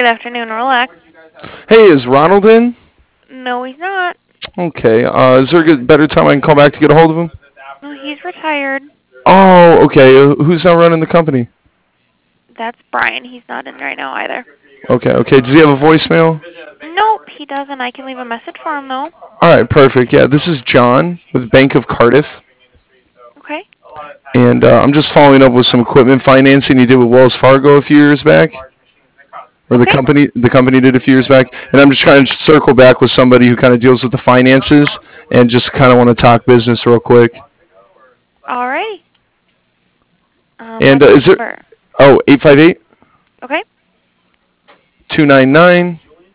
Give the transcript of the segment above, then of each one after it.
Good afternoon, Relax. Hey, is Ronald in? No, he's not. Okay. Is there a better time I can call back to get a hold of him? No, he's retired. Oh, okay. Who's now running the company? That's Brian. He's not in right now either. Okay, okay. Does he have a voicemail? Nope, he doesn't. I can leave a message for him, though. All right, perfect. Yeah, this is John with Bank of Cardiff, Okay. and I'm just following up with some equipment financing you did with Wells Fargo a few years back, or the Okay. company did a few years back, and I'm just trying to circle back with somebody who kind of deals with the finances, and just kind of want to talk business real quick. Alrighty. And What's the is there? number? Oh, 858 Okay. 299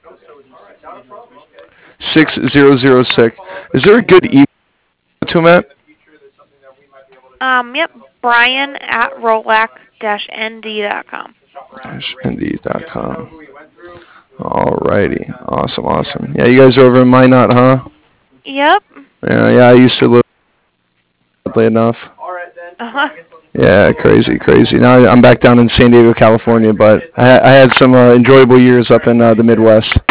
6006. Is there a good email to him at? Yep. Brian at Rolac-ND.com. Indeed.com. Alrighty. Awesome, awesome. Yeah, you guys are over in Minot, huh? Yep. Yeah, I used to live, oddly enough. Uh-huh. Yeah, crazy, crazy. Now I'm back down in San Diego, California, but I had some enjoyable years up in the Midwest.